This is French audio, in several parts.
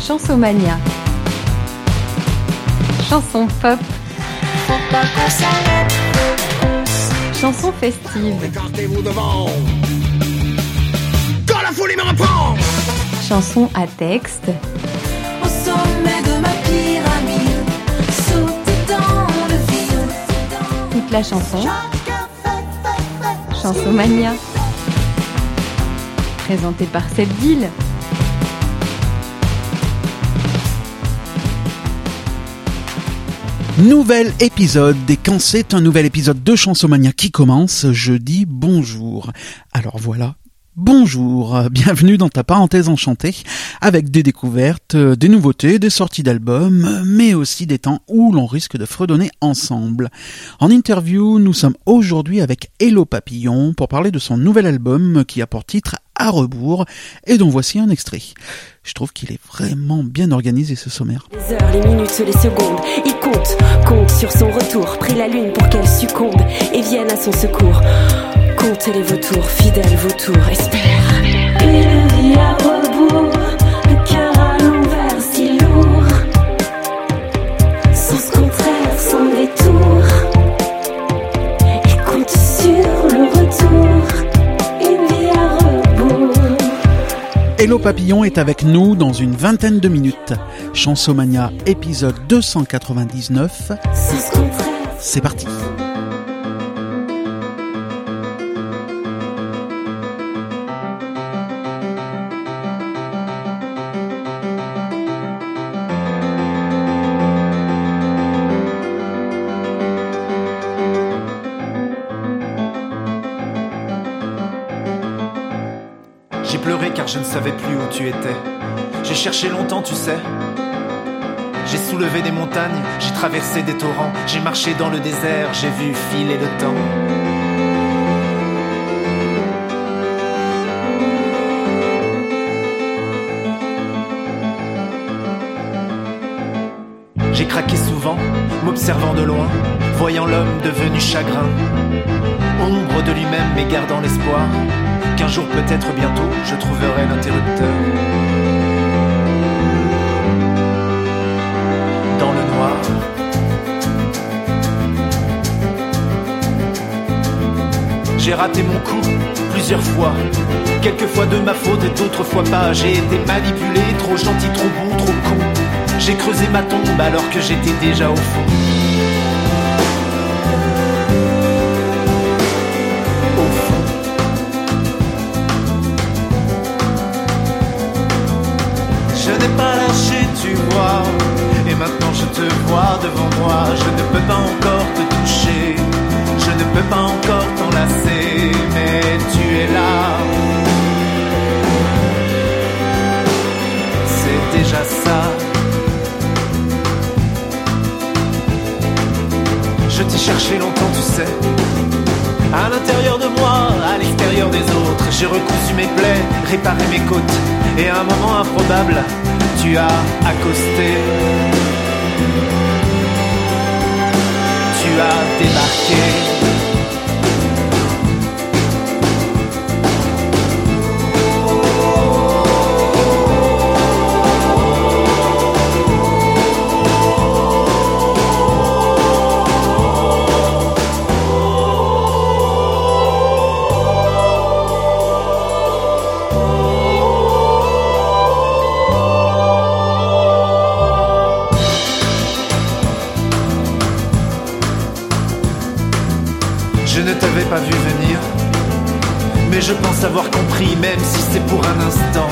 Chansomania. Chanson pop. Chanson festive. Écartez-vous devant. Quand la folie me reprend. Chanson à texte. Au sommet de ma pyramide, sauter dans le vide. Toute la chanson. Chansomania. Présentée par cette ville. Nouvel épisode, et quand c'est un nouvel épisode de Chansomania qui commence, je dis bonjour. Alors voilà, bonjour, bienvenue dans ta parenthèse enchantée, avec des découvertes, des nouveautés, des sorties d'albums, mais aussi des temps où l'on risque de fredonner ensemble. En interview, nous sommes aujourd'hui avec Hello Papillon pour parler de son nouvel album qui a pour titre À rebours, et dont voici un extrait. Je trouve qu'il est vraiment bien organisé ce sommaire. Les heures, les minutes, les secondes, il compte sur son retour, prie la lune pour qu'elle succombe et vienne à son secours. Comptez les vautours, fidèles vautours, espère. Une vie à rebours, le cœur à l'envers si lourd, sens contraire, sans détour. Il compte sur le retour. Hello Papillon est avec nous dans une vingtaine de minutes. Chansomania épisode 299. C'est parti. J'ai pleuré car je ne savais plus où tu étais. J'ai cherché longtemps, tu sais. J'ai soulevé des montagnes, j'ai traversé des torrents. J'ai marché dans le désert, j'ai vu filer le temps. J'ai craqué souvent, m'observant de loin, voyant l'homme devenu chagrin. Ombre de lui-même mais gardant l'espoir qu'un jour peut-être bientôt je trouverai l'interrupteur. Dans le noir. J'ai raté mon coup plusieurs fois, quelquefois de ma faute et d'autres fois pas. J'ai été manipulé, trop gentil, trop bon, trop con. J'ai creusé ma tombe alors que j'étais déjà au fond. Je n'ai pas lâché, tu vois, et maintenant je te vois devant moi. Je ne peux pas encore te toucher, je ne peux pas encore t'enlacer, mais tu es là. C'est déjà ça. Je t'ai cherché longtemps, tu sais, à l'intérieur de moi, à l'extérieur des autres. J'ai recousu mes plaies, réparé mes côtes, et à un moment improbable, tu as accosté. Tu as débarqué. Je ne t'avais pas vu venir, mais je pense avoir compris, même si c'est pour un instant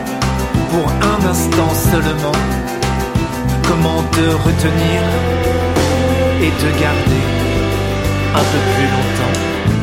seulement, comment te retenir et te garder un peu plus longtemps.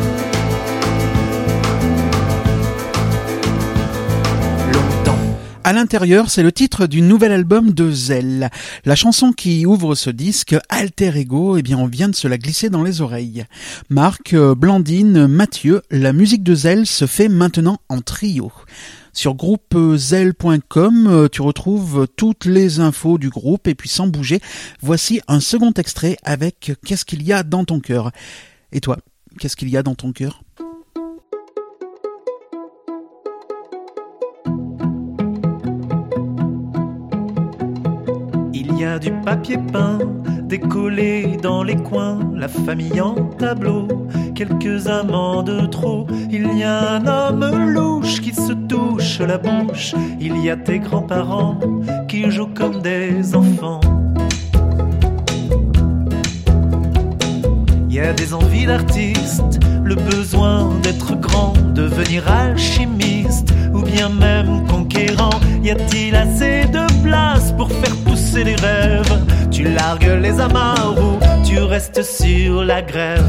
À l'intérieur, c'est le titre du nouvel album de Zell. La chanson qui ouvre ce disque, Alter Ego, eh bien, on vient de se la glisser dans les oreilles. Marc, Blandine, Mathieu, la musique de Zell se fait maintenant en trio. Sur groupezell.com, tu retrouves toutes les infos du groupe et puis sans bouger, voici un second extrait avec Qu'est-ce qu'il y a dans ton cœur. Et toi, qu'est-ce qu'il y a dans ton cœur ? y a du papier peint décollé dans les coins, la famille en tableau, quelques amants de trop. Il y a un homme louche qui se touche la bouche. Il y a tes grands-parents qui jouent comme des enfants. Il y a des envies d'artiste, le besoin d'être grand, devenir alchimiste ou bien même conquérant. Y a-t-il assez de place pour faire pousser les rêves? Tu largues les amarres ou tu restes sur la grève?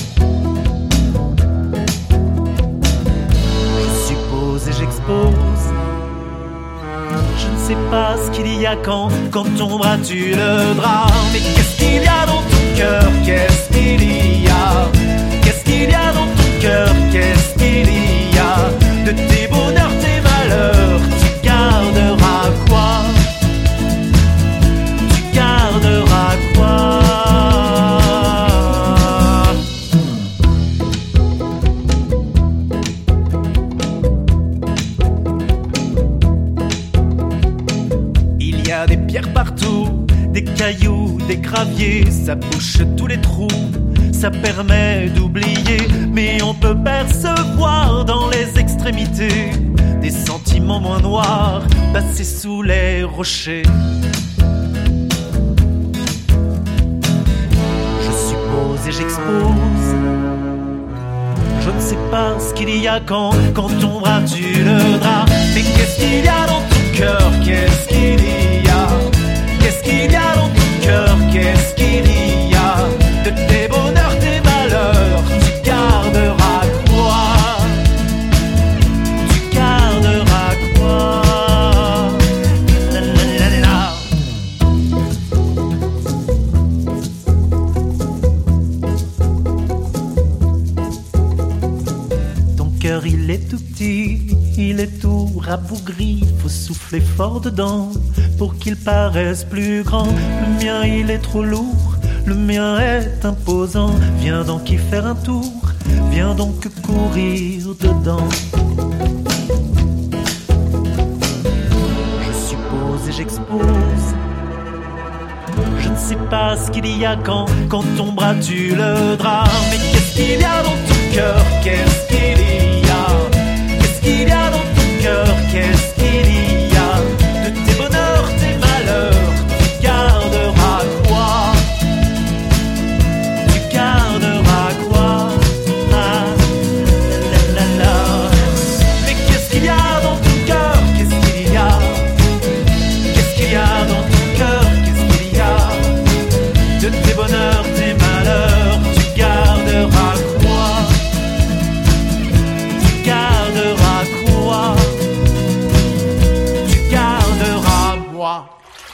Je suppose et j'expose. Je ne sais pas ce qu'il y a quand ton bras tue le drap. Mais qu'est-ce qu'il y a dans ton cœur? Qu'est-ce qu'il y a? Qu'est-ce qu'il y a dans ton cœur? Qu'est-ce qu'il y a? De tes bonheurs, tes malheurs, tu garderas quoi? Tu garderas quoi? Il y a des pierres partout, des cailloux, des graviers, ça bouche tous les trous, ça permet d'oublier. Mais on peut percevoir dans les extrémités des sentiments moins noirs passés sous les rochers. Je suppose et j'expose. Je ne sais pas ce qu'il y a quand ton bras tue le drap. Mais qu'est-ce qu'il y a dans ton cœur? Qu'est-ce qu'il y a? Qu'est-ce qu'il y a dans ton cœur? Qu'est-ce qu'il y a? De tes bonheurs, tes malheurs, tu garderas quoi? Tu garderas quoi? La la la la. Ton cœur il est tout petit, il est tout rabougri, faut souffler fort dedans pour qu'il paraisse plus grand. Le mien il est trop lourd, le mien est imposant. Viens donc y faire un tour, viens donc courir dedans. Je suppose et j'expose. Je ne sais pas ce qu'il y a quand ton bras tue le drap. Mais qu'est-ce qu'il y a dans ton cœur? Qu'est-ce qu'il y a? Qu'est-ce qu'il y a dans ton cœur? Qu'est-ce qu'il y a? De tes bonheurs, tes malheurs, tu garderas quoi? Tu garderas quoi? Ah, la la la. Mais qu'est-ce qu'il y a dans ton cœur? Qu'est-ce qu'il y a? Qu'est-ce qu'il y a dans ton cœur? Qu'est-ce qu'il y a? De tes bonheurs, tes malheurs, tu garderas quoi? Tu garderas quoi? Tu garderas moi.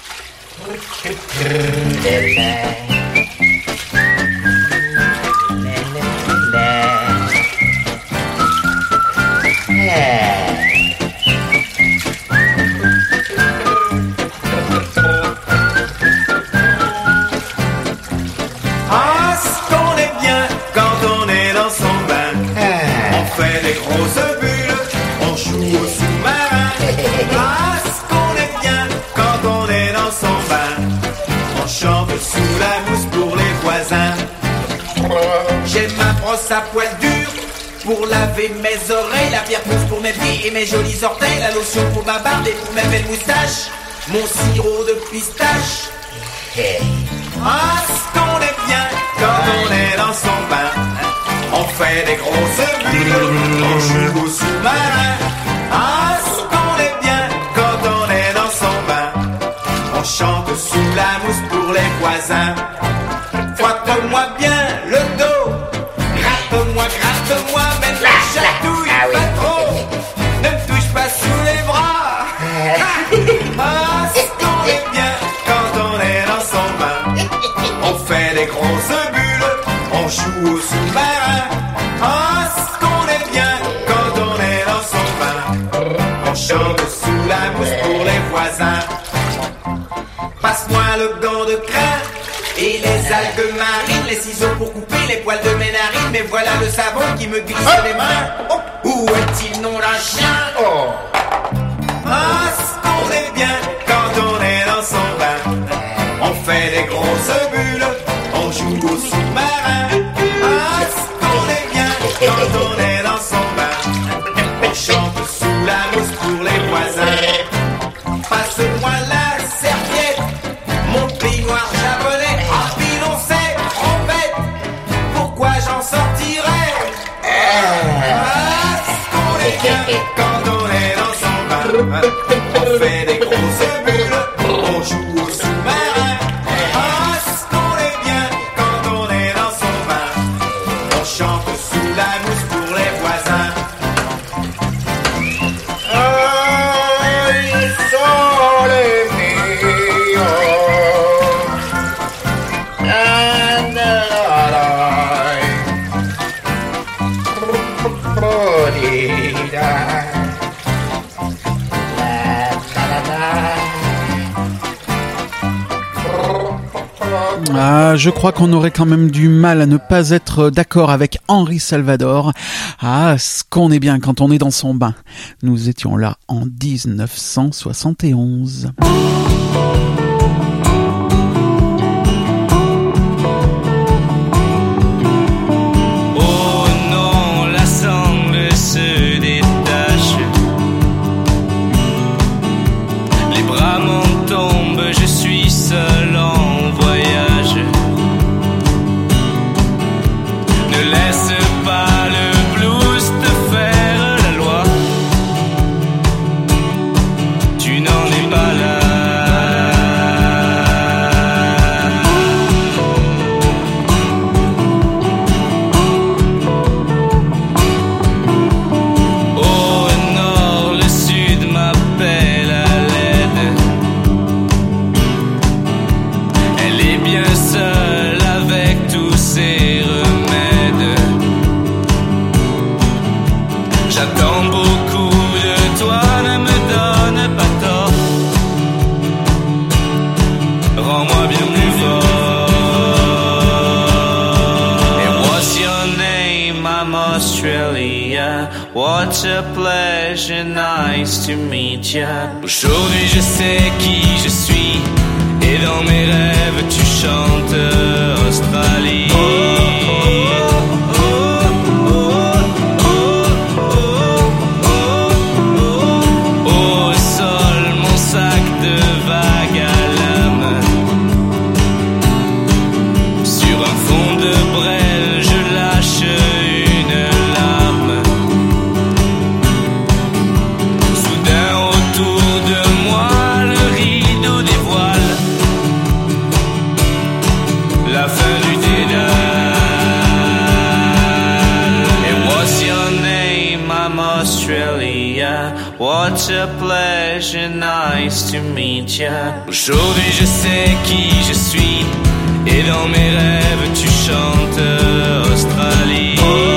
Ah, ce qu'on est bien quand on est dans son bain. On fait des grosses bulles, on joue au sous-marin. Ah, ce qu'on est bien quand on est dans son bain. On chante sous la mousse pour les voisins. J'ai ma brosse à poil dur pour laver mes oreilles, la pierre pousse pour mes pieds et mes jolis orteils, la lotion pour ma barbe et pour mes belles moustaches, mon sirop de pistache. Ah, ce qu'on est bien quand on est dans son bain. On fait des grosses bulles, on joue au sous-marin. Ah, ce qu'on est bien quand on est dans son bain. On chante sous la mousse pour les voisins. Frotte-moi bien le dos, gratte-moi, mais ne chatouille pas trop. Ne me touche pas sous les bras. Ah, ce qu'on est bien quand on est dans son bain. On fait des grosses bulles, on joue au sous-marin. Ah, ce qu'on est bien quand on est dans son bain. On chante sous la mousse pour les voisins. Passe-moi le gant de crin et les algues marines, les ciseaux pour couper les poils de mes narines. Mais voilà le savon qui me glisse les mains. Où est-il nom d'un chien? Ah, ce qu'on est bien quand on est dans son bain. On fait des grosses bulles, on joue au sous-marin. Ah, ce qu'on est bien quand on est dans son bain. On chante sous la mousse pour les voisins. Ah, ils sont les meilleurs. Ah, je crois qu'on aurait quand même du mal à ne pas être d'accord avec Henri Salvador. Ah, ce qu'on est bien quand on est dans son bain. Nous étions là en 1971. What a pleasure, nice to meet ya. Aujourd'hui je sais qui je suis, et dans mes rêves tu chantes Australie. Au sol, mon sac de vagues à l'âme. Sur un fond de brêle, je lâche une larme. Soudain autour de moi, le rideau dévoile la fin du dédale. And what's your name? I'm Australia. What a pleasure, nice to meet ya. Aujourd'hui je sais qui je suis, et dans mes rêves tu chantes Australie.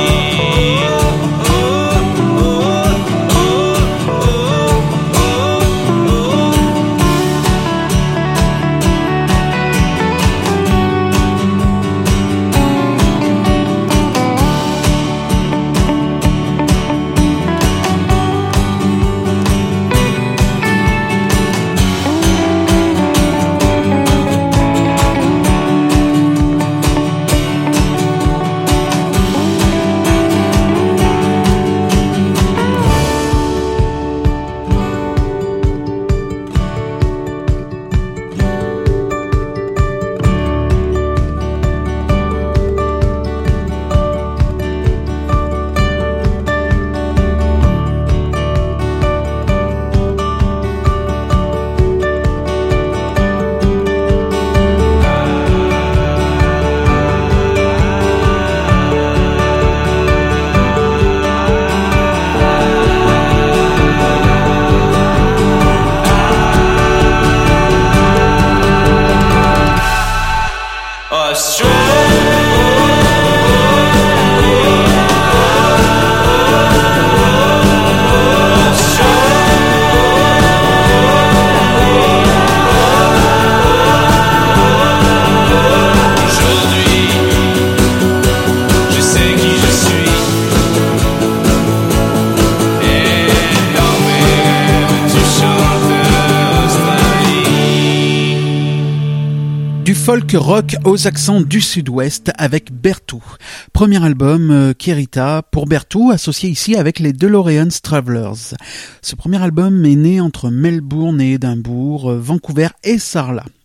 Folk rock aux accents du sud-ouest avec Berthoud. Premier album Kirita pour Berthoud, associé ici avec les DeLorean Travelers. Ce premier album est né entre Melbourne et Édimbourg, Vancouver et Sarlat.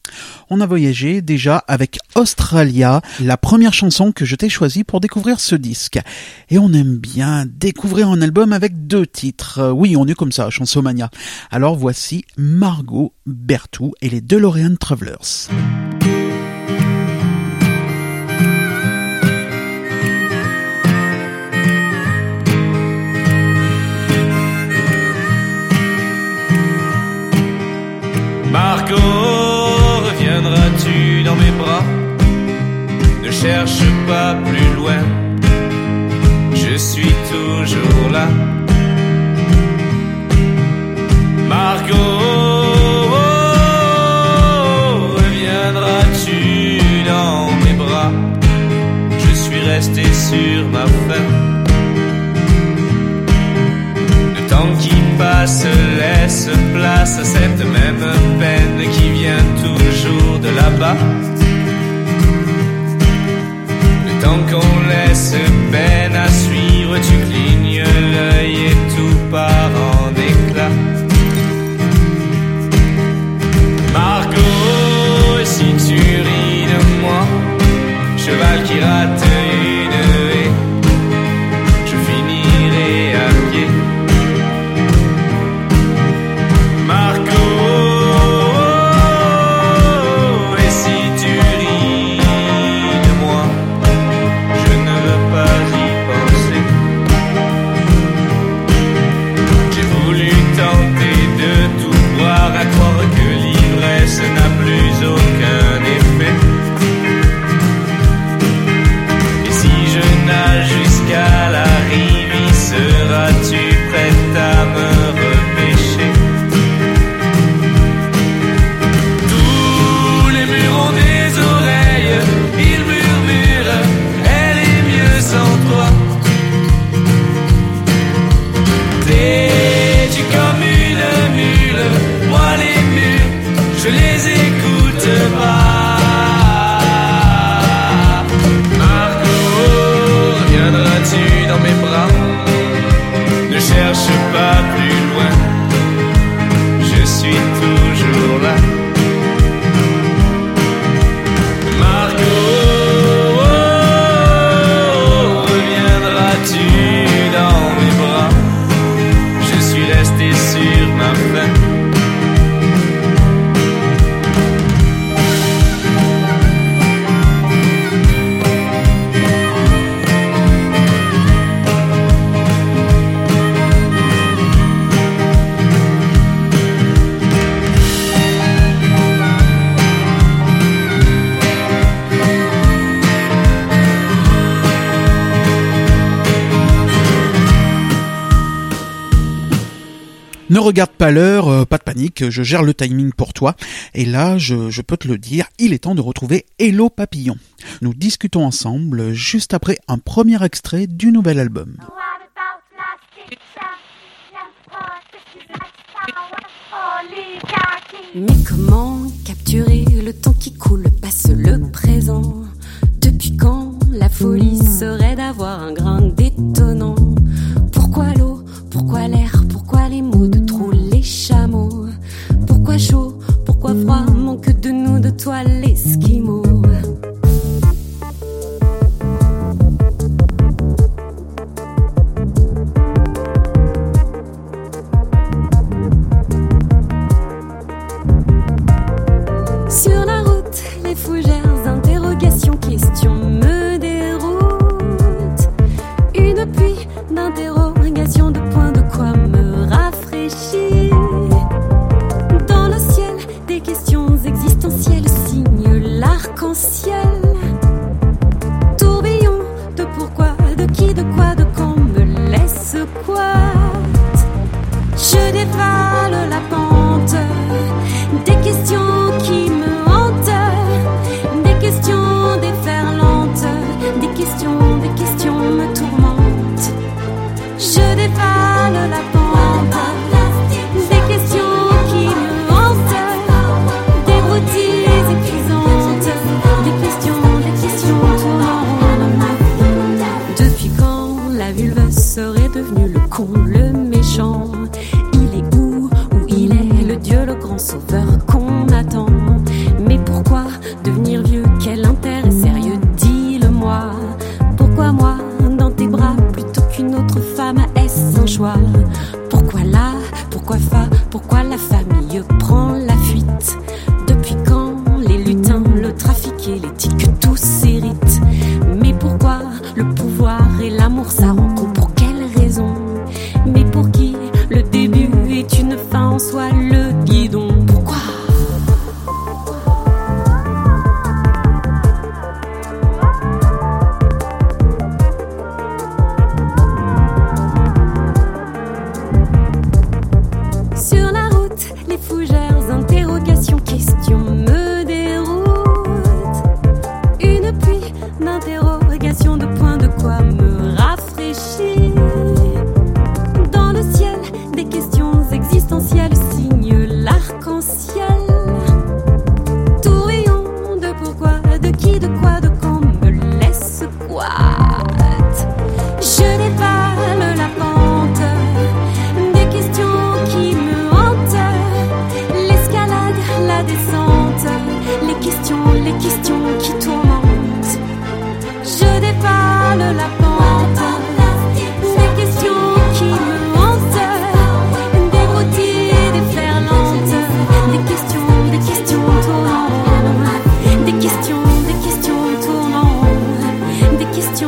On a voyagé déjà avec Australia, la première chanson que je t'ai choisie pour découvrir ce disque. Et on aime bien découvrir un album avec 2 titres. Oui, on est comme ça, Chansomania. Alors voici Margot Berthoud et les DeLorean Travelers. Margot, reviendras-tu dans mes bras? Ne cherche pas plus loin, je suis toujours là. Margot, reviendras-tu dans mes bras? Je suis resté sur ma faim. Le temps qui passe laisse place à cette même peine qui vient toujours de là-bas. Le temps qu'on laisse peine à suivre, tu clignes l'œil et tout part en éclats. Margot, si tu ris de moi, cheval qui rate une haie, je finirai à pied. Margot, et si tu ris de moi, je ne veux pas y penser. J'ai voulu tenter de tout boire, à croire que l'ivresse n'a plus aucun effet. Et si je nage jusqu'à la rive, y seras-tu prête à me repêcher? Tous les murs ont des oreilles, ils murmurent, elle est mieux sans toi. T'es-tu comme une mule? Moi les mules, je les écoute pas. Margot, reviendras-tu dans mes bras? Ne cherche pas plus loin, je suis toujours là. Margot, reviendras-tu dans mes bras? Je suis resté sur ma faim. Ne regarde pas l'heure, pas de panique, je gère le timing pour toi. Et là, je peux te le dire, il est temps de retrouver Hello Papillon. Nous discutons ensemble juste après un premier extrait du nouvel album. Mais comment capturer le temps qui coule, passe le présent? Depuis quand la folie serait d'avoir un grain détonnant? Pourquoi l'eau? Pourquoi l'air? Pourquoi les mots de trop les chameaux? Pourquoi chaud? Pourquoi froid? Manque de nous, de toi l'esquimau. Sur la route, les fougères, interrogations, questions me déroutent. Une pluie d'interrogations, de points, de quoi me rafraîchir. Dans le ciel, des questions existentielles signent l'arc-en-ciel. Tourbillon de pourquoi, de qui, de quoi, de quand me laisse squat. Je dévale la pente des questions qui me hantent, des questions déferlantes, des questions me tourmentent. Je dévale la pente des questions qui me hantent, des broutilles épuisantes, des questions tournantes. Depuis quand la vulve serait devenue le con, le méchant? Il est où il est le Dieu, le grand sauveur qu'on attend? Mais en soit le guidon. Pourquoi ? Sur la route, les fougères, interrogations, questions me déroutent. Une pluie d'interrogations, de points, de quoi me rafraîchir. Dans le ciel, des questions existentielles signent l'arc-en-ciel. Tout rayon de pourquoi, de qui, de quoi, de quand me laisse squat. Je dévale la pente des questions qui me hantent. L'escalade, la descente, les questions qui tourmentent. Je dévale la pente des questions qui me hantent. Des broutilles déferlantes, des questions tournantes. Des questions tournantes. Des questions.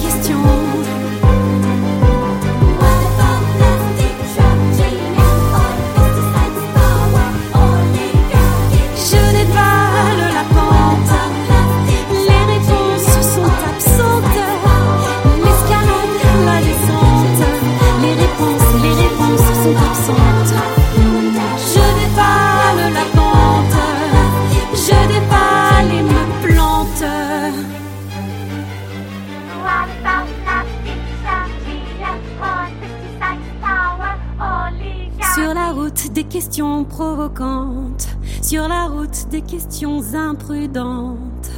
Je dévale la pente, les réponses sont absentes. L'escalade, la descente, les réponses sont absentes. Je dévale la pente, je dévale et me plante. Sur la route des questions provocantes, sur la route des questions imprudentes.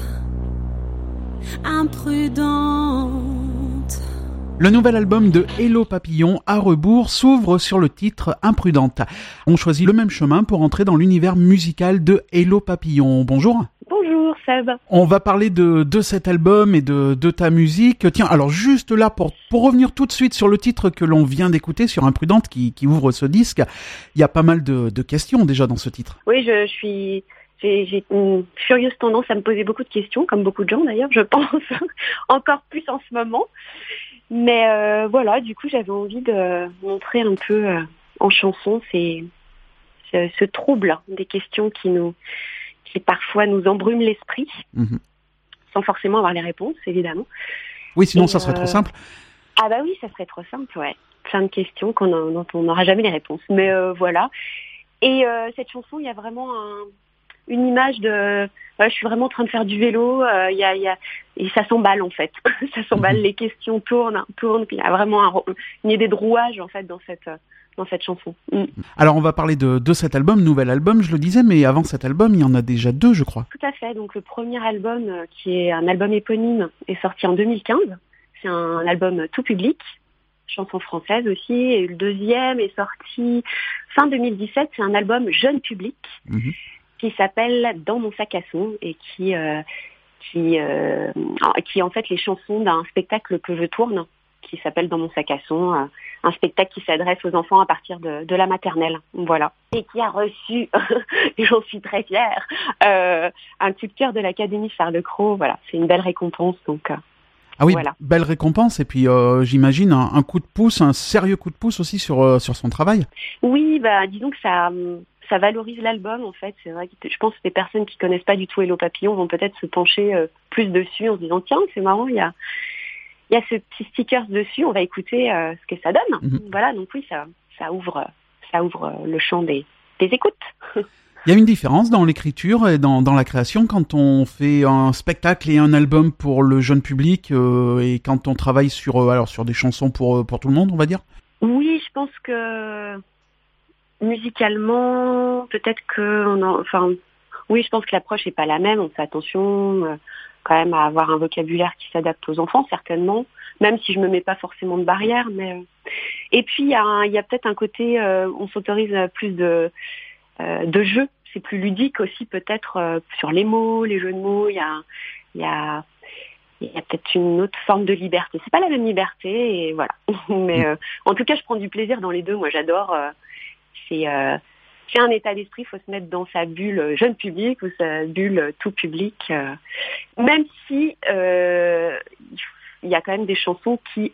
Le nouvel album de Hello Papillon, À rebours, s'ouvre sur le titre Imprudente. On choisit le même chemin pour entrer dans l'univers musical de Hello Papillon. Bonjour. Bonjour Seb. On va parler de cet album et de ta musique. Tiens, alors juste là, pour revenir tout de suite sur le titre que l'on vient d'écouter, sur Imprudente, qui ouvre ce disque, il y a pas mal de questions déjà dans ce titre. Oui, j'ai une furieuse tendance à me poser beaucoup de questions, comme beaucoup de gens d'ailleurs, je pense, encore plus en ce moment. Mais voilà, du coup, j'avais envie de montrer un peu en chanson ce trouble des questions qui parfois nous embrument l'esprit, sans forcément avoir les réponses, évidemment. Oui, sinon ça serait trop simple. Ah bah oui, ça serait trop simple, ouais. Plein de questions dont on n'aura jamais les réponses. Mais voilà. Et cette chanson, il y a vraiment une image de... je suis vraiment en train de faire du vélo, et ça s'emballe en fait. Ça s'emballe, les questions tournent. Il y a vraiment une idée de rouage en fait dans cette chanson. Alors on va parler de cet album, nouvel album, je le disais, mais avant cet album, il y en a déjà 2, je crois. Tout à fait. Donc le premier album, qui est un album éponyme, est sorti en 2015. C'est un album tout public, chanson française aussi. Et le deuxième est sorti fin 2017. C'est un album jeune public. Qui s'appelle Dans mon sac à son et qui est en fait les chansons d'un spectacle que je tourne qui s'appelle Dans mon sac à son, un spectacle qui s'adresse aux enfants à partir de la maternelle, voilà, et qui a reçu, et j'en suis très fière, un coup de cœur de l'Académie Charles-Cros. Voilà, c'est une belle récompense, donc. Ah oui, voilà. Belle récompense, et puis j'imagine un coup de pouce, un sérieux coup de pouce aussi sur son travail. Oui, disons que ça valorise l'album en fait. C'est vrai que je pense que les personnes qui connaissent pas du tout Hello Papillon vont peut-être se pencher plus dessus en se disant tiens, c'est marrant, il y a ce petit sticker dessus, on va écouter ce que ça donne. Voilà, donc oui, ça ouvre le champ des écoutes. Il y a une différence dans l'écriture et dans la création quand on fait un spectacle et un album pour le jeune public et quand on travaille sur des chansons pour tout le monde, on va dire. Oui, je pense que musicalement, peut-être oui, je pense que l'approche n'est pas la même. On fait attention quand même à avoir un vocabulaire qui s'adapte aux enfants, certainement, même si je me mets pas forcément de barrière. Mais et puis il y a peut-être un côté, on s'autorise plus de jeu. C'est plus ludique aussi peut-être sur les mots, les jeux de mots. Il y a peut-être une autre forme de liberté. C'est pas la même liberté, et voilà. Mais en tout cas, je prends du plaisir dans les deux. Moi, j'adore. C'est un état d'esprit. Il faut se mettre dans sa bulle jeune public ou sa bulle tout public. Même si il y a quand même des chansons qui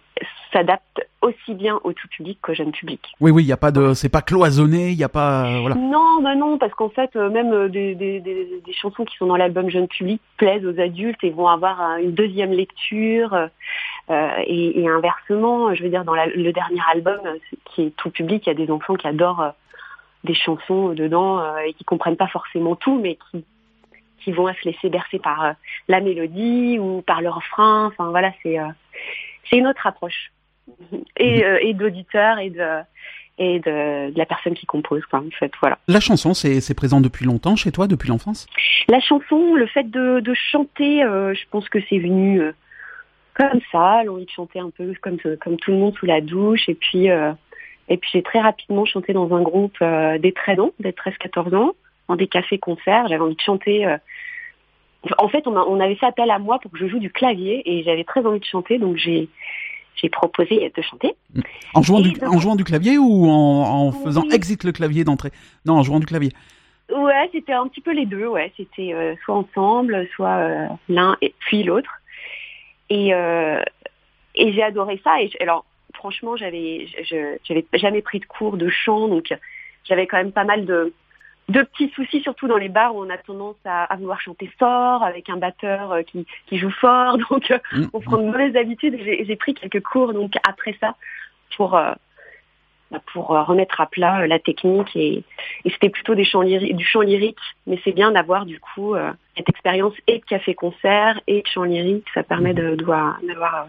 s'adapte aussi bien au tout public qu'au jeune public. Oui, il y a pas c'est pas cloisonné, il y a pas, voilà. Non, parce qu'en fait, même des chansons qui sont dans l'album jeune public plaisent aux adultes et vont avoir une deuxième lecture, et inversement, je veux dire, dans le dernier album, qui est tout public, il y a des enfants qui adorent des chansons dedans et qui comprennent pas forcément tout, mais qui vont se laisser bercer par la mélodie ou par le refrain. Enfin voilà, c'est une autre approche et d'auditeur et de la personne qui compose, quoi, en fait, voilà. La chanson, c'est présent depuis longtemps chez toi, depuis l'enfance? La chanson, le fait de chanter, je pense que c'est venu comme ça, l'envie de chanter un peu comme tout le monde sous la douche, et puis j'ai très rapidement chanté dans un groupe dès 13-14 ans, dans des cafés-concerts. J'avais envie de chanter. En fait, on avait fait appel à moi pour que je joue du clavier, et j'avais très envie de chanter, donc j'ai proposé de chanter. En jouant du clavier ou en faisant exit le clavier d'entrée? Non, en jouant du clavier. Ouais, c'était un petit peu les deux, ouais. C'était soit ensemble, soit l'un et puis l'autre. Et j'ai adoré ça. Et alors, franchement, j'avais jamais pris de cours de chant, donc j'avais quand même pas mal de petits soucis, surtout dans les bars où on a tendance à vouloir chanter fort, avec un batteur qui joue fort, donc on prend de mauvaises habitudes. J'ai pris quelques cours donc après ça pour remettre à plat la technique, et c'était plutôt du chant lyrique, mais c'est bien d'avoir du coup cette expérience et de café-concert et de chant lyrique. Ça permet d'avoir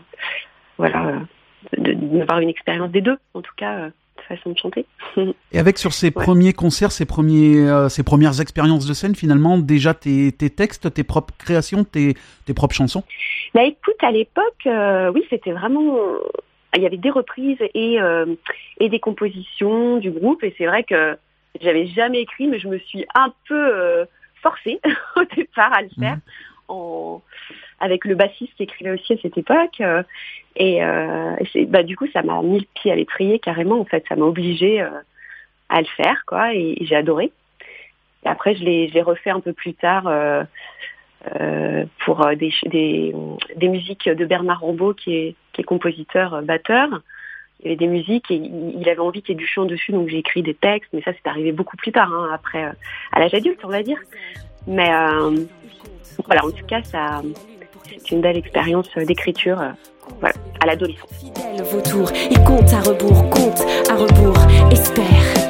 une expérience des deux, en tout cas. Façon de chanter. Et avec sur ces premiers concerts, ces premières expériences de scène, finalement, déjà tes textes, tes propres créations, tes propres chansons? Bah écoute, à l'époque, oui, c'était vraiment... Il y avait des reprises et des compositions du groupe, et c'est vrai que j'avais jamais écrit, mais je me suis un peu forcée au départ à le faire, avec le bassiste qui écrivait aussi à cette époque. Du coup, ça m'a mis le pied à l'étrier carrément, en fait. Ça m'a obligée à le faire, quoi, et j'ai adoré. Et après, je l'ai refait un peu plus tard pour des musiques de Bernard Rambaud, qui est compositeur, batteur. Il y avait des musiques et il avait envie qu'il y ait du chant dessus, donc j'ai écrit des textes, mais ça, c'est arrivé beaucoup plus tard, après, à l'âge adulte, on va dire. Mais voilà, en tout cas, c'est une belle expérience d'écriture. Voilà, à l'adolescence. Fidèle vautour, il compte à rebours, espère.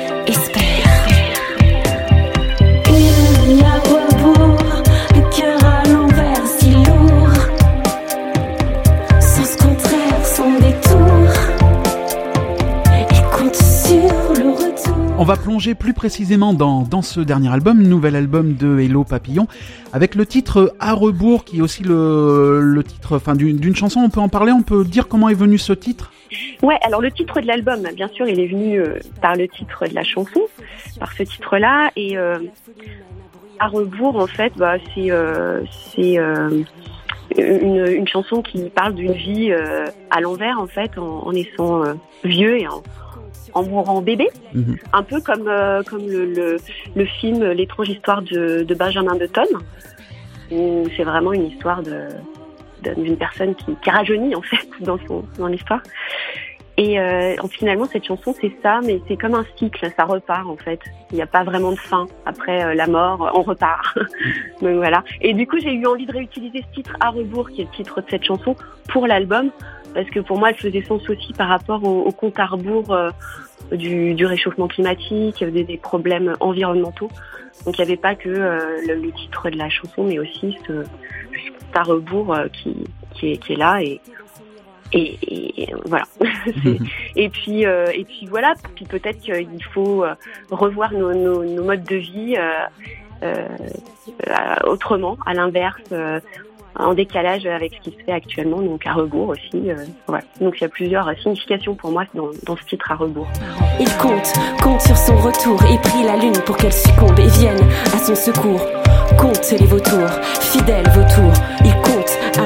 Il y a rebours, le cœur à l'envers, si lourd, sens contraire, sans détour, il compte sur le retour. On va plonger plus précisément dans ce dernier album, nouvel album de Hello Papillon, avec le titre À rebours, qui est aussi le titre, d'une chanson. On peut en parler, on peut dire comment est venu ce titre? Ouais, alors le titre de l'album, bien sûr, il est venu par le titre de la chanson, par ce titre-là, et À rebours, en fait, c'est une chanson qui parle d'une vie à l'envers, en fait, en naissant vieux et en mourant bébé, un peu comme le film L'étrange histoire de Benjamin Button, où c'est vraiment une histoire d'une personne qui rajeunit, en fait, dans l'histoire. Et finalement, cette chanson, c'est ça, mais c'est comme un cycle, ça repart, en fait. Il n'y a pas vraiment de fin. Après la mort, on repart. Donc voilà. Et du coup, j'ai eu envie de réutiliser ce titre À rebours, qui est le titre de cette chanson, pour l'album, parce que pour moi, elle faisait sens aussi par rapport au compte à rebours du réchauffement climatique, des problèmes environnementaux. Donc il n'y avait pas que le titre de la chanson, mais aussi ce compte à rebours qui est là, et voilà. Et puis voilà. Puis peut-être qu'il faut revoir nos modes de vie autrement, à l'inverse, en décalage avec ce qui se fait actuellement, donc à rebours aussi. Voilà. Donc il y a plusieurs significations pour moi dans ce titre À rebours. Il compte sur son retour et prie la lune pour qu'elle succombe et vienne à son secours. Compte les vautours, fidèles vautours. Il compte à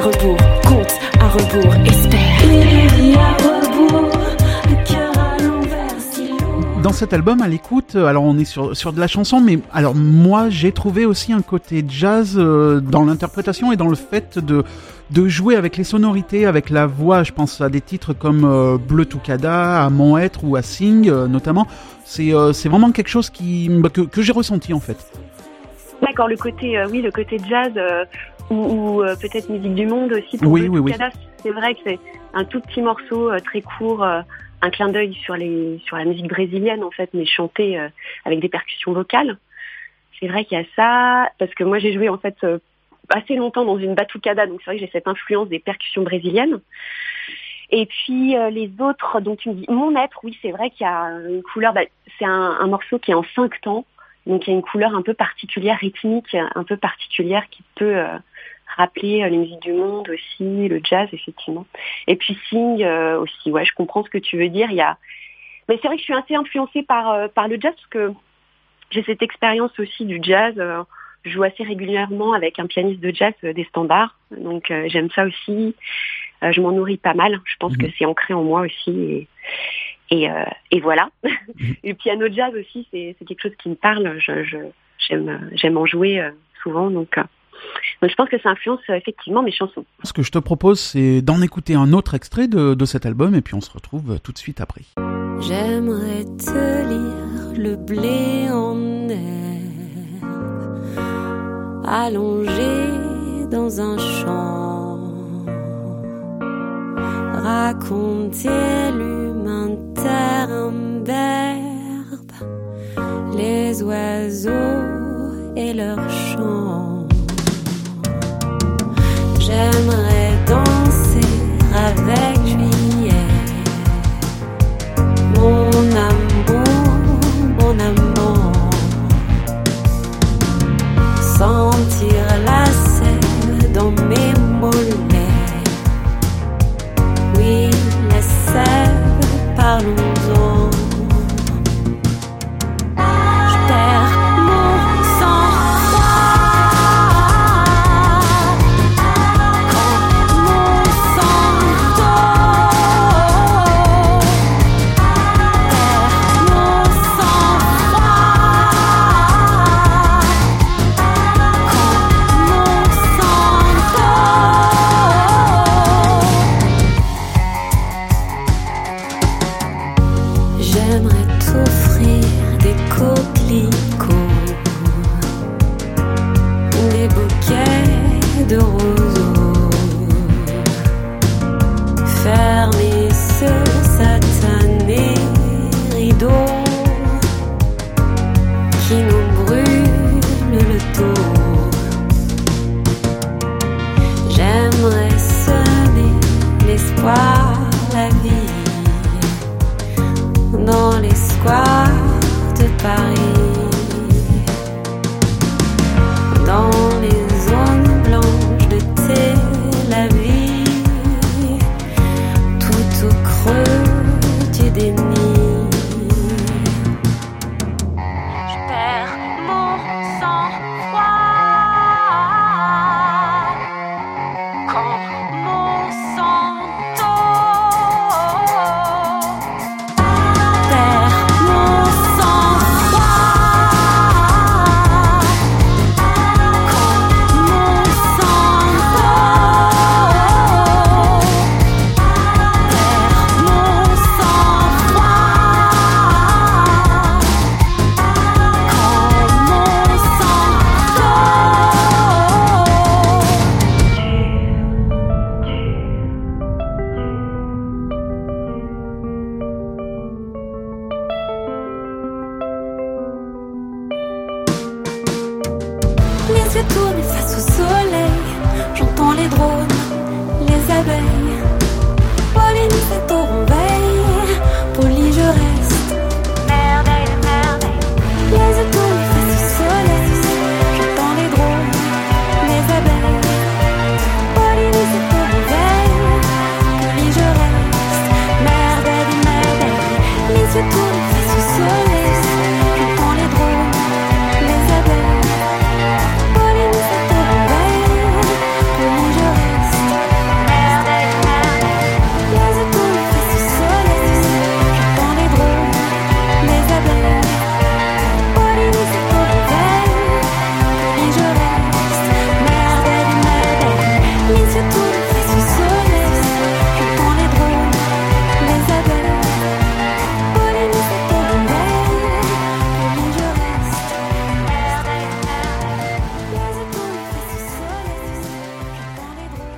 rebours, espère. Il y a rebours, le cœur à l'envers, si lourd. Dans cet album, à l'écoute, alors on est sur de la chanson, mais alors moi j'ai trouvé aussi un côté jazz dans l'interprétation et dans le fait de jouer avec les sonorités, avec la voix. Je pense à des titres comme Bleu Toukada, à Mon Être ou à Sing notamment. C'est vraiment quelque chose que j'ai ressenti en fait. D'accord, le côté jazz ou peut-être musique du monde aussi pour Bleu Toukada. C'est vrai que c'est un tout petit morceau très court. Un clin d'œil sur la musique brésilienne en fait, mais chanté avec des percussions vocales. C'est vrai qu'il y a ça, parce que moi j'ai joué en fait assez longtemps dans une batucada, donc c'est vrai que j'ai cette influence des percussions brésiliennes. Et puis les autres, donc tu me dis Mon Être, oui c'est vrai qu'il y a une couleur, c'est un morceau qui est en 5 temps, donc il y a une couleur un peu particulière, rythmique, un peu particulière qui peut rappeler les musiques du monde aussi, le jazz effectivement. Et puis Sing aussi, ouais, je comprends ce que tu veux dire. Mais c'est vrai que je suis assez influencée par le jazz parce que j'ai cette expérience aussi du jazz. Je joue assez régulièrement avec un pianiste de jazz des standards, donc j'aime ça aussi. Je m'en nourris pas mal. Je pense que c'est ancré en moi aussi et voilà. Et le piano jazz aussi, c'est quelque chose qui me parle. J'aime en jouer souvent, donc je pense que ça influence effectivement mes chansons. Ce que je te propose, c'est d'en écouter un autre extrait de cet album et puis on se retrouve tout de suite après. J'aimerais te lire le blé en herbe, allongé dans un champ, raconter l'humain terre imberbe, les oiseaux et leurs chants. J'aimerais danser avec juillet, mon amour, mon amant, sentir la sève dans mes mollets. Oui, la sève, parlons-en. Je perds mon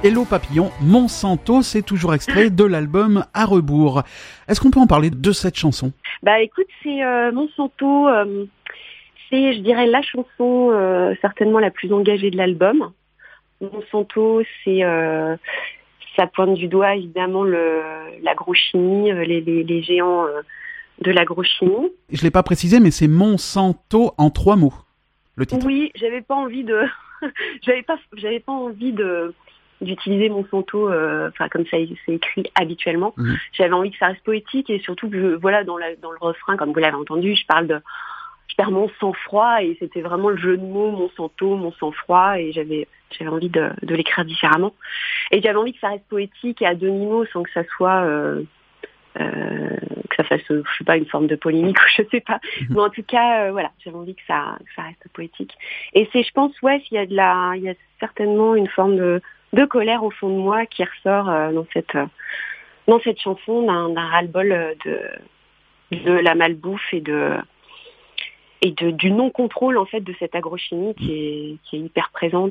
Hello Papillon, Monsanto, c'est toujours extrait de l'album À rebours. Est-ce qu'on peut en parler de cette chanson ? Bah écoute, c'est Monsanto, c'est je dirais la chanson certainement la plus engagée de l'album. Monsanto, c'est ça pointe du doigt évidemment l'agrochimie, les géants de l'agrochimie. Je l'ai pas précisé, mais c'est Monsanto en 3 mots, le titre. Oui, j'avais pas envie d'utiliser Monsanto, comme ça c'est écrit habituellement. J'avais envie que ça reste poétique et surtout que dans le refrain, comme vous l'avez entendu, je perds mon sang-froid et c'était vraiment le jeu de mots Monsanto, mon sang-froid et j'avais envie de l'écrire différemment. Et j'avais envie que ça reste poétique et à demi-mot sans que ça soit que ça fasse, je sais pas, une forme de polémique ou je sais pas. Mais en tout cas, j'avais envie que ça reste poétique. Et c'est, je pense, il y a certainement une forme de colère au fond de moi qui ressort dans cette chanson d'un ras-le-bol de la malbouffe et du non-contrôle en fait de cette agrochimie qui est hyper présente.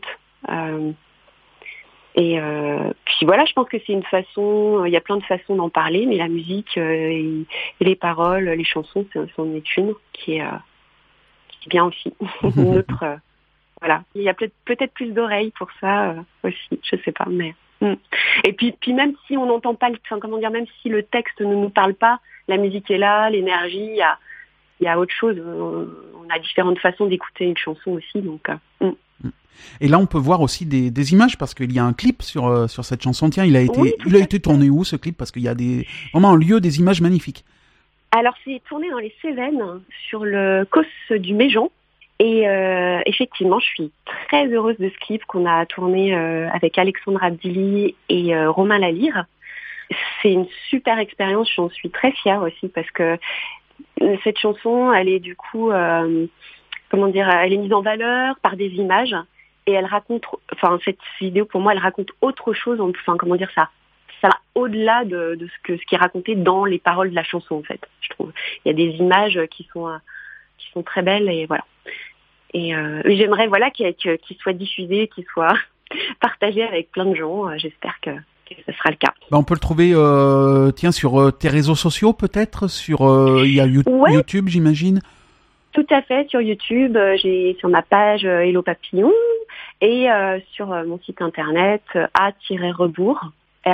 Puis voilà, je pense que c'est une façon, il y a plein de façons d'en parler, mais la musique et les paroles, les chansons, c'en est une qui est bien aussi. Une autre, il y a peut-être plus d'oreilles pour ça aussi, je sais pas, mais. Et puis même si on n'entend pas, même si le texte ne nous parle pas, la musique est là, l'énergie, il y a autre chose. On a différentes façons d'écouter une chanson aussi, donc. Et là, on peut voir aussi des images parce qu'il y a un clip sur cette chanson. Tiens, il a été tourné où ce clip ? Parce qu'il y a vraiment un lieu, des images magnifiques. Alors, c'est tourné dans les Cévennes, sur le Causse du Méjean. Et effectivement, je suis très heureuse de ce clip qu'on a tourné avec Alexandre Abdili et Romain Lalire. C'est une super expérience, j'en suis très fière aussi parce que cette chanson, elle est du coup, elle est mise en valeur par des images. Et elle raconte, cette vidéo pour moi, elle raconte autre chose. Ça va au-delà de ce qui est raconté dans les paroles de la chanson en fait. Je trouve, il y a des images qui sont très belles et voilà. Et j'aimerais qu'il soit diffusé, qu'il soit partagé avec plein de gens. J'espère que ce sera le cas. On peut le trouver, sur tes réseaux sociaux peut-être, il y a YouTube, j'imagine. Tout à fait, sur YouTube, j'ai sur ma page Hello Papillon et sur mon site internet a-rebours,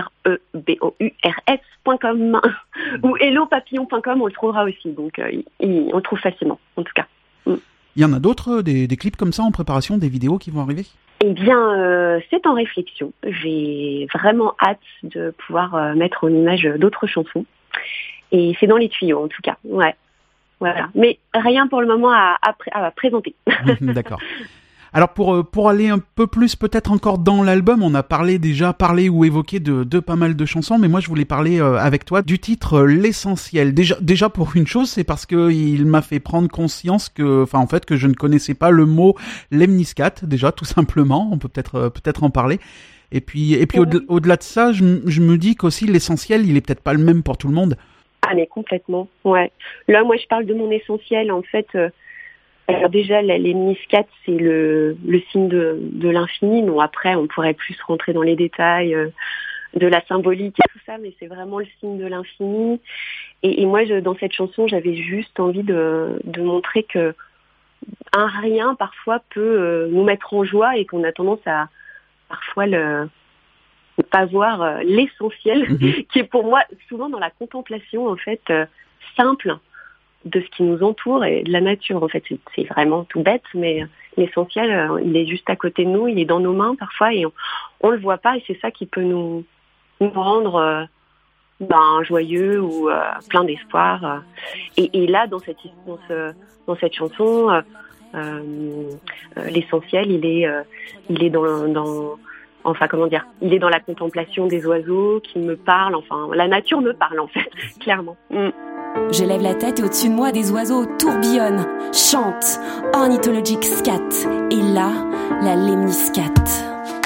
rebours.com ou hellopapillon.com, on le trouvera aussi, donc on le trouve facilement, en tout cas. Il y en a d'autres, des clips comme ça en préparation, des vidéos qui vont arriver ? Eh bien, c'est en réflexion. J'ai vraiment hâte de pouvoir mettre en image d'autres chansons et c'est dans les tuyaux en tout cas, ouais. Voilà, mais rien pour le moment à présenter. D'accord. Alors pour aller un peu plus peut-être encore dans l'album, on a parlé ou évoqué de pas mal de chansons, mais moi je voulais parler avec toi du titre L'Essentiel. Déjà pour une chose, c'est parce que il m'a fait prendre conscience que je ne connaissais pas le mot lemniscate, déjà tout simplement. On peut peut-être en parler. Et puis au-delà de ça, je me dis qu'aussi l'essentiel, il est peut-être pas le même pour tout le monde. Ah mais complètement, ouais. Là, moi, je parle de mon essentiel. En fait, alors déjà, les lemniscate, c'est le signe de l'infini. Bon, après, on pourrait plus rentrer dans les détails de la symbolique et tout ça, mais c'est vraiment le signe de l'infini. Et moi, dans cette chanson, j'avais juste envie de montrer que un rien, parfois, peut nous mettre en joie et qu'on a tendance à, parfois, ne pas voir l'essentiel, qui est pour moi souvent dans la contemplation en fait simple de ce qui nous entoure et de la nature. En fait, c'est vraiment tout bête, mais l'essentiel, il est juste à côté de nous, il est dans nos mains parfois et on le voit pas et c'est ça qui peut nous rendre joyeux ou plein d'espoir. Et là, dans cette chanson, l'essentiel, il est dans il est dans la contemplation des oiseaux qui me parlent, la nature me parle en fait, clairement. Je lève la tête et au-dessus de moi des oiseaux tourbillonnent, chantent, ornithologique scat, et là, la lemniscate.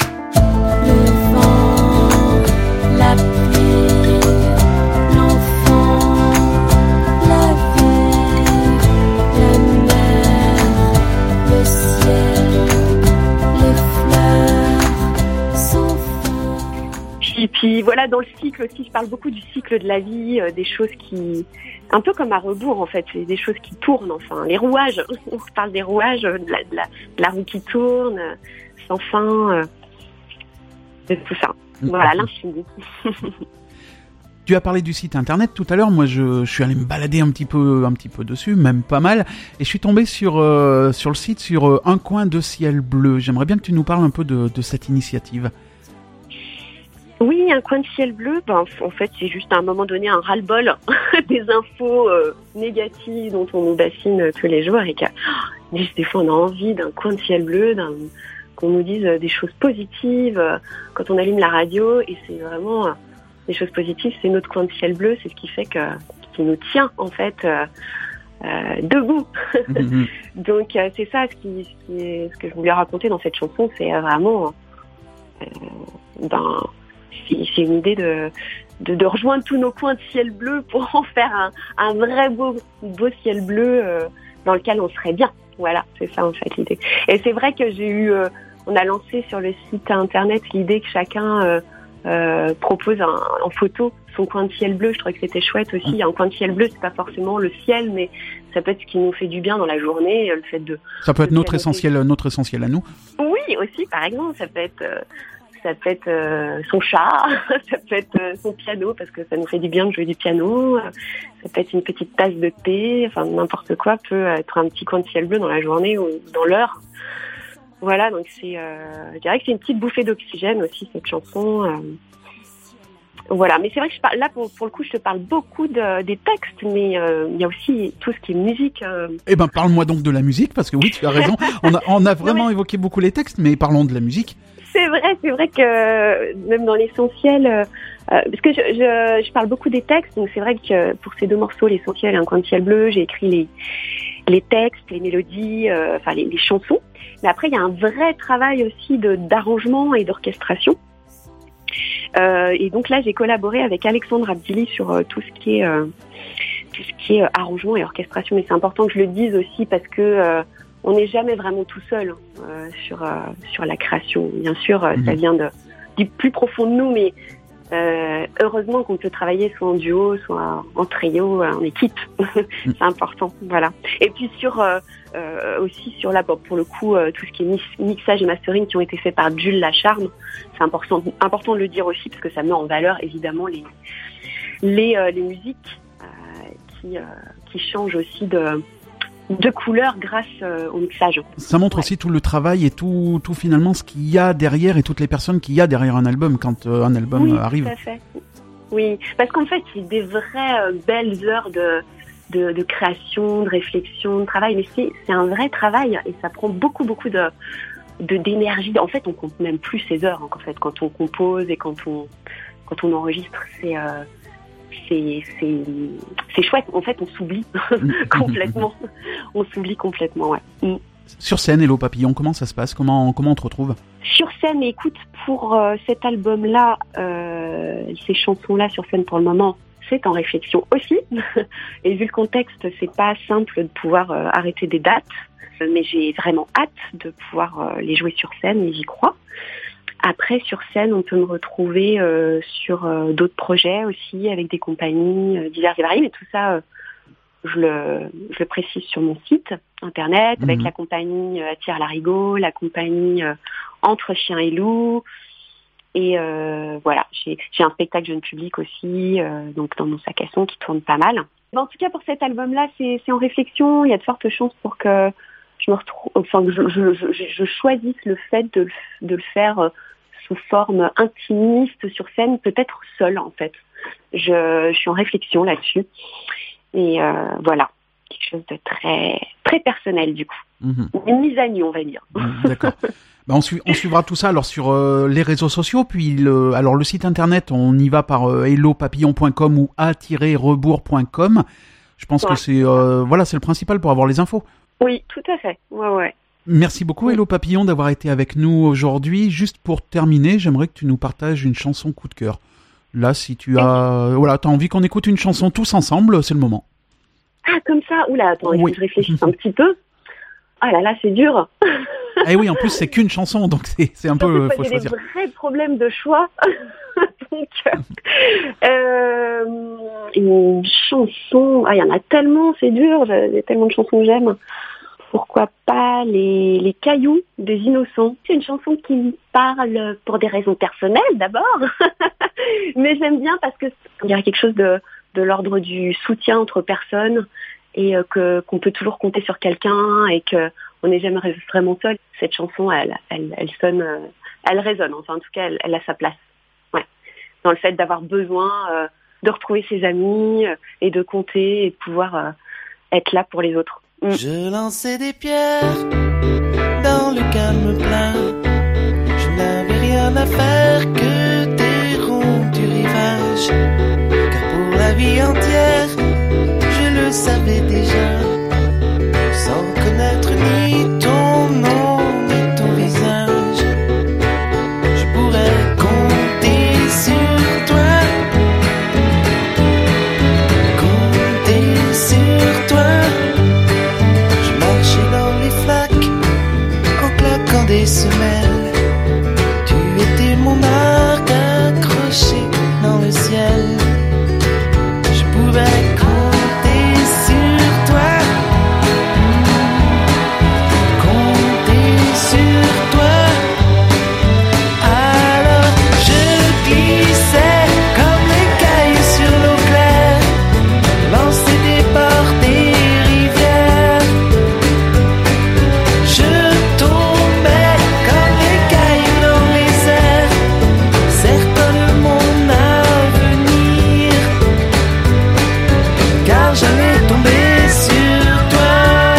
Le vent, la pluie, l'enfant, la vie, la mer, le ciel, les fleurs, sans fin. puis voilà, dans le cycle aussi, je parle beaucoup du cycle de la vie, des choses qui, un peu comme à rebours en fait, c'est des choses qui tournent, enfin les rouages. On parle des rouages, de la roue qui tourne, sans fin, de tout ça. Voilà, l'infini. Tu as parlé du site internet tout à l'heure. Moi, je suis allé me balader un petit peu dessus, même pas mal, et je suis tombé sur le site, sur Un coin de ciel bleu. J'aimerais bien que tu nous parles un peu de cette initiative. Oui, Un coin de ciel bleu, en fait, c'est juste à un moment donné un ras-le-bol des infos négatives dont on nous bassine tous les jours, et des fois on a envie d'un coin de ciel bleu, qu'on nous dise des choses positives quand on allume la radio, et c'est vraiment des choses positives, c'est notre coin de ciel bleu, c'est ce qui fait qui nous tient en fait debout. Donc c'est ça ce que je voulais raconter dans cette chanson, c'est vraiment c'est une idée de rejoindre tous nos coins de ciel bleu pour en faire un vrai beau ciel bleu dans lequel on serait bien. Voilà, c'est ça en fait l'idée. Et c'est vrai que on a lancé sur le site internet l'idée que chacun propose en photo son coin de ciel bleu. Je trouvais que c'était chouette aussi. Un coin de ciel bleu, c'est pas forcément le ciel, mais ça peut être ce qui nous fait du bien dans la journée, le fait de. Ça peut être notre essentiel à nous. Oui, aussi, par exemple, ça peut être son chat, ça peut être son piano, parce que ça nous fait du bien de jouer du piano, ça peut être une petite tasse de thé, enfin n'importe quoi peut être un petit coin de ciel bleu dans la journée ou dans l'heure. Voilà, donc je dirais que c'est une petite bouffée d'oxygène aussi, cette chanson. Voilà, mais c'est vrai que là, pour le coup, je te parle beaucoup des textes, mais il y a aussi tout ce qui est musique. Eh ben, parle-moi donc de la musique, parce que oui, tu as raison, on a vraiment évoqué beaucoup les textes, mais parlons de la musique. C'est vrai que même dans l'essentiel, parce que je parle beaucoup des textes, donc c'est vrai que pour ces deux morceaux, l'essentiel et Un coin de ciel bleu, j'ai écrit les textes, les mélodies, les chansons. Mais après, il y a un vrai travail aussi d'arrangement et d'orchestration. Et donc là, j'ai collaboré avec Alexandre Abdili sur tout ce qui est arrangement et orchestration. Mais c'est important que je le dise aussi parce que on n'est jamais vraiment tout seul sur la création. Bien sûr, ça vient du plus profond de nous, mais heureusement qu'on peut travailler soit en duo, soit en trio, en équipe. C'est important, voilà. Et puis aussi sur pour le coup, tout ce qui est mixage et mastering qui ont été faits par Jules Lacharme. C'est important de le dire aussi parce que ça met en valeur évidemment les musiques qui changent aussi de couleur grâce au mixage. Ça montre aussi tout le travail et tout finalement ce qu'il y a derrière et toutes les personnes qu'il y a derrière un album quand un album arrive. Oui, tout à fait. Oui, parce qu'en fait, c'est des vraies belles heures de création, de réflexion, de travail, mais c'est un vrai travail et ça prend beaucoup d'énergie. En fait, on compte même plus ces heures. En fait, quand on compose et quand on enregistre, c'est chouette. En fait, on s'oublie complètement. On s'oublie complètement, ouais. Sur scène, Hello Papillon, comment ça se passe ? Comment on te retrouve ? Sur scène, écoute, pour cet album-là, ces chansons-là sur scène pour le moment, c'est en réflexion aussi. Et vu le contexte, c'est pas simple de pouvoir arrêter des dates, mais j'ai vraiment hâte de pouvoir les jouer sur scène et j'y crois. Après, sur scène, on peut me retrouver sur d'autres projets aussi, avec des compagnies diverses et variées, mais tout ça, je le précise sur mon site internet, avec la compagnie Tire-Larigot, la compagnie Entre Chiens et Loups, et voilà, j'ai un spectacle jeune public aussi, donc dans mon sac à son qui tourne pas mal. En tout cas, pour cet album-là, c'est en réflexion, il y a de fortes chances pour que je me retrouve, enfin, je choisisse le fait de le faire sous forme intimiste sur scène, peut-être seule en fait. Je suis en réflexion là-dessus. Et voilà, quelque chose de très, très personnel du coup. Une mise à nu, on va dire. D'accord. On suivra tout ça alors sur les réseaux sociaux, puis le site internet, on y va par hellopapillon.com ou a-rebours.com. Je pense que c'est le principal pour avoir les infos. Oui, tout à fait. Ouais. Merci beaucoup, Hello Papillon, d'avoir été avec nous aujourd'hui. Juste pour terminer, j'aimerais que tu nous partages une chanson coup de cœur. Là, si tu as envie qu'on écoute une chanson tous ensemble, c'est le moment. Ah, comme ça ? Oula, attends, il faut que je réfléchisse un petit peu. Ah là là, c'est dur. Eh oui, en plus, c'est qu'une chanson, donc c'est un peu... faut choisir. Il y a des vrais problèmes de choix. Une chanson, il y en a tellement, c'est dur, il y a tellement de chansons que j'aime. Pourquoi pas les cailloux des innocents. C'est une chanson qui me parle pour des raisons personnelles d'abord, mais j'aime bien parce que il y a quelque chose de l'ordre du soutien entre personnes et qu'on peut toujours compter sur quelqu'un et qu'on n'est jamais vraiment seul. Cette chanson, elle sonne, elle résonne. Enfin, en tout cas, elle a sa place. Ouais. Dans le fait d'avoir besoin de retrouver ses amis et de compter et de pouvoir être là pour les autres. Je lançais des pierres dans le calme plein. Je n'avais rien à faire que des ronds du rivage. Car pour la vie entière, je le savais déjà. Sans connaître ni ton nom ni ton visage, je pourrais compter sur toi. Compter sur toi. Des semelles, tu étais mon arc accroché dans le ciel. Je pouvais compter sur toi, compter sur toi. Alors je glissais comme les cailloux sur l'eau claire, lançais des bords des rivières. Je j'allais tomber sur toi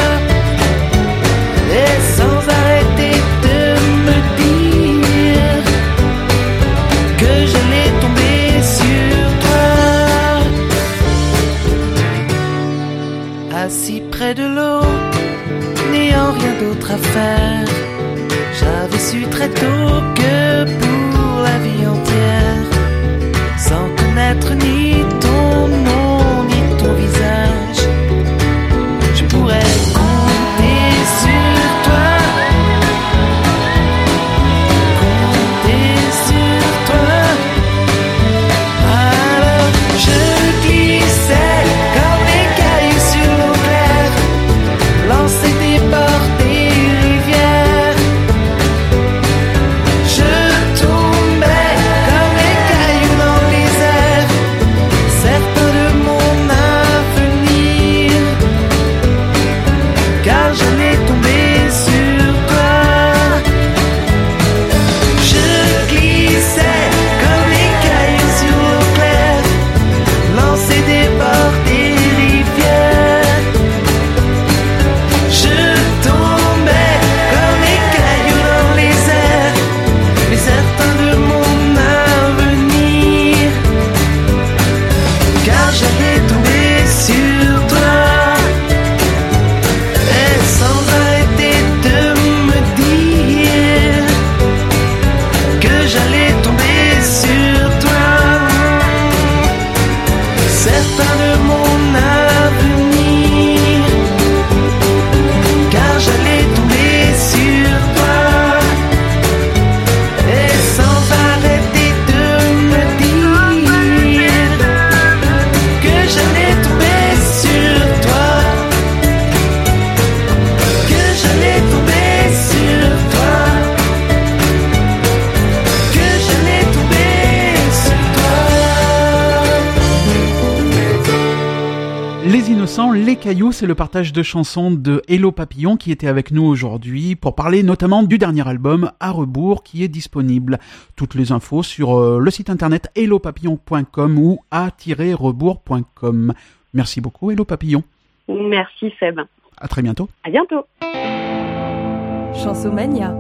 et sans arrêter de me dire que j'allais tomber sur toi. Assis près de l'eau, n'ayant rien d'autre à faire, j'avais su très tôt que pour la vie entière, sans connaître ni ton nom visage, je pourrais compter sur toi, compter sur toi. Alors je glissais comme les cailloux sur l'eau claire, lançais des bords des rivières. Je tombais comme les cailloux dans les airs, certain de mon car j'allais tomber sur toi. Je glissais comme les cailloux sur l'eau claire, lançais des bords des rivières. Je tombais comme les cailloux dans les airs, mais certain de mon avenir, car j'allais tomber sur toi. J'allais tomber sur toi, certain de mon avenir, car j'allais tomber sur toi, et sans arrêter de me dire que j'allais tomber sur toi, que j'allais tomber sur toi. Les innocents, les cailloux, c'est le partage de chansons de Hello Papillon qui était avec nous aujourd'hui pour parler notamment du dernier album À Rebours qui est disponible. Toutes les infos sur le site internet hellopapillon.com ou a-rebours.com. Merci beaucoup Hello Papillon. Merci Seb. À très bientôt. À bientôt. Chansomania.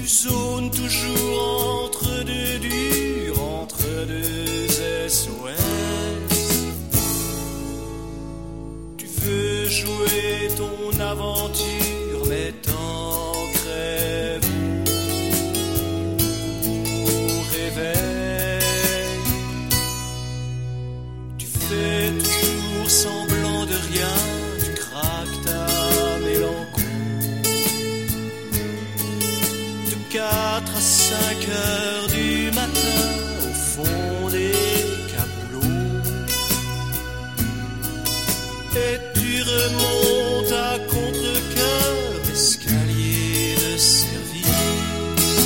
zones toujours entre deux durs, entre deux SOS. Tu veux jouer ton aventure, mais t'en crèves au réveil. Tu fais toujours semblant de rien, tu craques ta mélancolie. De 4 à 5 heures du matin, au fond des caboulots, et tu remontes à contre-cœur, escalier de service.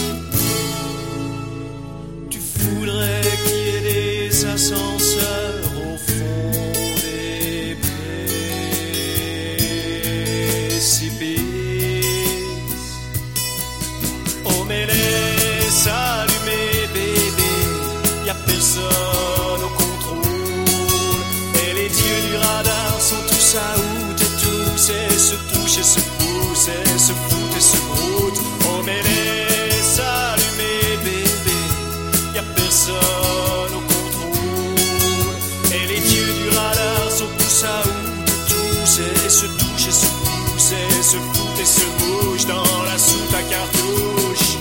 Tu voudrais qu'il y ait des ascenseurs au fond des précipices. Oh mais laisse allumer bébé, y'a personne au contrôle, et les dieux du radar sont tous à out et tous, et se touchent et se poussent et se foutent et se broutent. Oh mais laisse allumer bébé, y'a personne au contrôle, et les dieux du radar sont tous à out et tous, et se touchent et se poussent et se foutent et se bougent dans la soute à cartouche.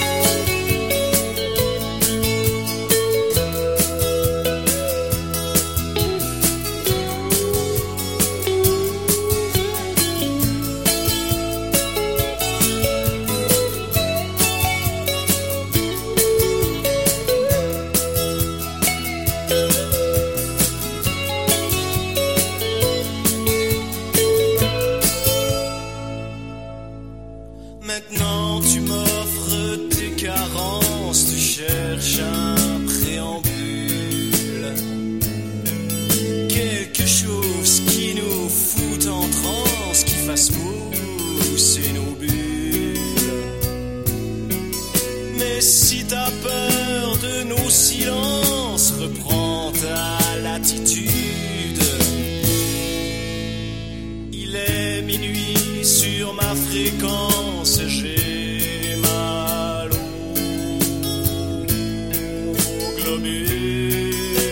Maintenant tu m'offres tes carences, tu cherches un préambule, quelque chose qui nous fout en transe, qui fasse mousser nos bulles. Mais si t'as peur de nos silences, reprends ta latitude. Il est minuit sur ma fréquence, j'ai mal au globule.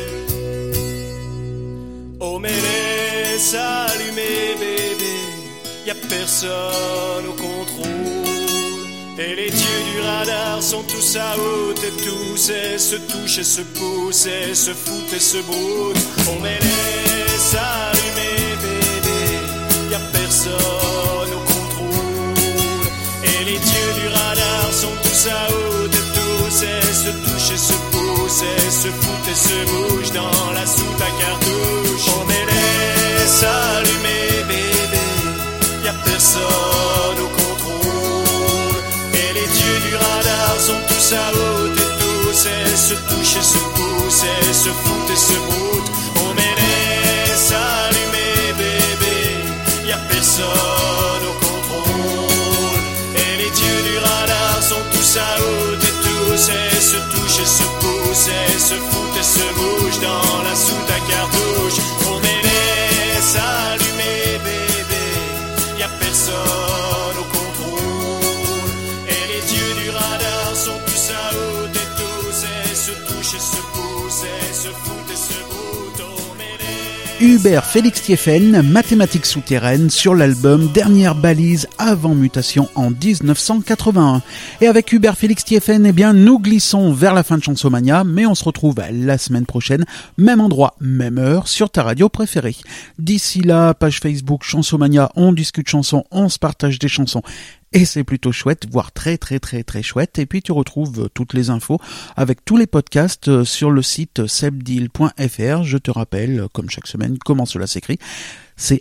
Oh mais laisse allumer bébé, y'a personne au contrôle, et les dieux du radar sont tous à haute et tous, et se touchent et se poussent et se foutent et se broutent. Oh mais laisse allumer bébé, y'a personne au contrôle, et les dieux du radar sont tous à haute et tous, et se touchent et se poussent et se foutent et se bougent dans la soute à cartouche. Oh mais laisse allumer bébé, y'a personne au contrôle, et les dieux du radar sont tous à haute et tous, et se touchent et se poussent et se foutent et se broutent. Oh mais laisse allumer bébé, y'a personne au contrôle, et les dieux du radar sont tous à haute et tous, et se touchent et se poussent et se foutent et se bougent dans la soute à cartouche. Oh mais laisse allumer bébé, y'a personne au contrôle, et les dieux du radar sont tous à haute et tous, et se touchent et se poussent et se foutent et se broutent. Oh mais Hubert Félix Thieffen, Mathématiques souterraines, sur l'album Dernière balise avant mutation en 1981. Et avec Hubert Félix Thieffen, eh bien, nous glissons vers la fin de Chansomania, mais on se retrouve la semaine prochaine, même endroit, même heure, sur ta radio préférée. D'ici là, page Facebook Chansomania, on discute chansons, on se partage des chansons. Et c'est plutôt chouette, voire très très très très chouette. Et puis tu retrouves toutes les infos avec tous les podcasts sur le site sebdil.fr. Je te rappelle, comme chaque semaine, comment cela s'écrit. C'est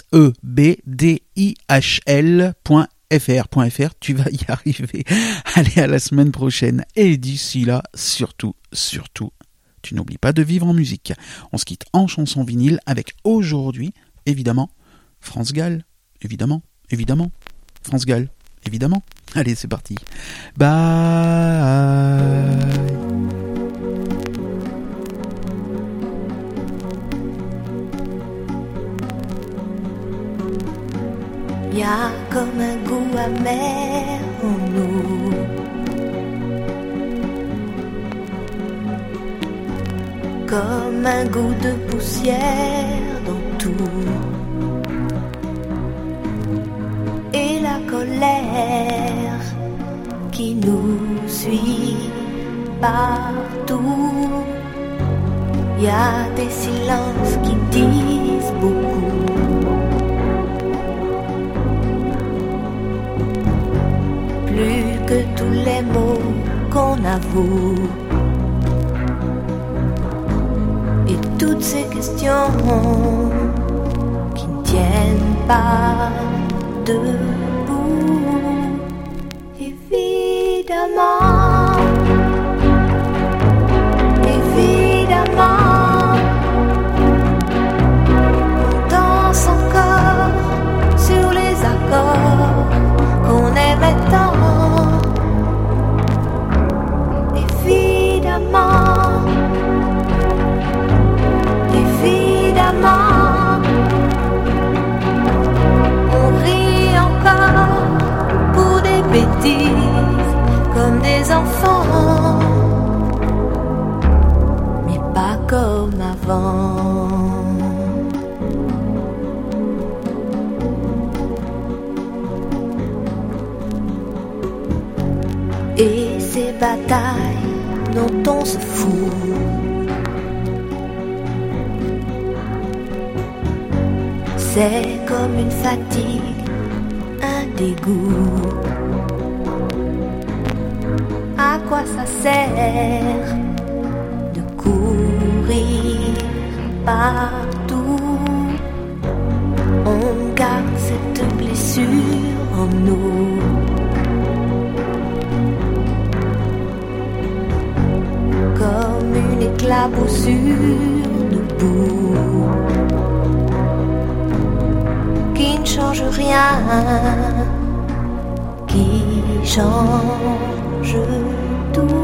sebdil.fr. Tu vas y arriver. Allez, à la semaine prochaine. Et d'ici là, surtout, tu n'oublies pas de vivre en musique. On se quitte en chanson vinyle avec aujourd'hui, évidemment, France Gall. Évidemment. France Gall, évidemment. Allez, c'est parti. Bye. Y a comme un goût amer en nous, comme un goût de poussière dans tout. Et la colère qui nous suit partout. Y a des silences qui disent beaucoup. Plus que tous les mots qu'on avoue. Et toutes ces questions qui ne tiennent pas debout. Évidemment, évidemment, on danse encore sur les accords qu'on aimait tant. Évidemment, évidemment, on rit encore pour des bêtises comme des enfants, mais pas comme avant. Et ces batailles dont on se fout, c'est comme une fatigue, un dégoût. À quoi ça sert de courir partout? On garde cette blessure en nous. Comme une éclaboussure de boue qui ne change rien, qui change tout.